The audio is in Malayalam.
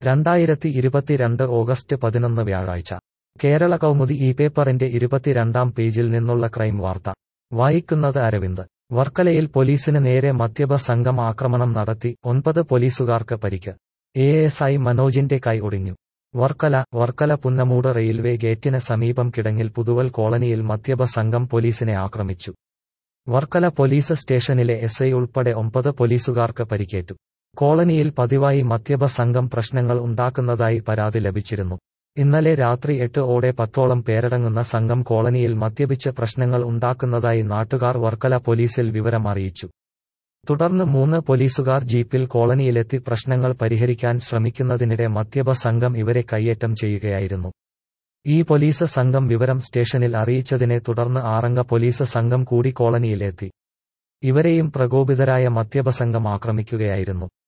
2022 ഓഗസ്റ്റ് 11 വ്യാഴാഴ്ച കേരള കൗമുദി ഈ പേപ്പറിന്റെ 22-ാം പേജിൽ നിന്നുള്ള ക്രൈം വാർത്ത വായിക്കുന്നത് അരവിന്ദ്. വർക്കലയിൽ പോലീസിന് നേരെ മദ്യപ സംഘം ആക്രമണം നടത്തി, 9 പോലീസുകാർക്ക് പരിക്ക്. ASI മനോജിന്റെ കൈ ഒടിഞ്ഞു. വർക്കല പുന്നമൂട് റെയിൽവേ ഗേറ്റിന് സമീപം കിടങ്ങിൽ പുതുവൽ കോളനിയിൽ മദ്യപ സംഘം പോലീസിനെ ആക്രമിച്ചു. വർക്കല പോലീസ് സ്റ്റേഷനിലെ SI ഉൾപ്പെടെ 9 പോലീസുകാർക്ക് പരിക്കേറ്റു. കോളനിയിൽ പതിവായി മദ്യപ സംഘം പ്രശ്നങ്ങൾ ഉണ്ടാക്കുന്നതായി പരാതി ലഭിച്ചിരുന്നു. ഇന്നലെ രാത്രി 8 ഓടെ 10ഓളം പേരടങ്ങുന്ന സംഘം കോളനിയിൽ മദ്യപിച്ച് പ്രശ്നങ്ങൾ ഉണ്ടാക്കുന്നതായി നാട്ടുകാർ വർക്കല പോലീസിൽ വിവരം അറിയിച്ചു. തുടർന്ന് 3 പോലീസുകാർ ജീപ്പിൽ കോളനിയിലെത്തി പ്രശ്നങ്ങൾ പരിഹരിക്കാൻ ശ്രമിക്കുന്നതിനിടെ മദ്യപ സംഘം ഇവരെ കയ്യേറ്റം ചെയ്യുകയായിരുന്നു. ഈ പോലീസ് സംഘം വിവരം സ്റ്റേഷനിൽ അറിയിച്ചതിനെ തുടർന്ന് 6 അംഗ പോലീസ് സംഘം കൂടി കോളനിയിലെത്തി. ഇവരെയും പ്രകോപിതരായ മദ്യപ സംഘം ആക്രമിക്കുകയായിരുന്നു.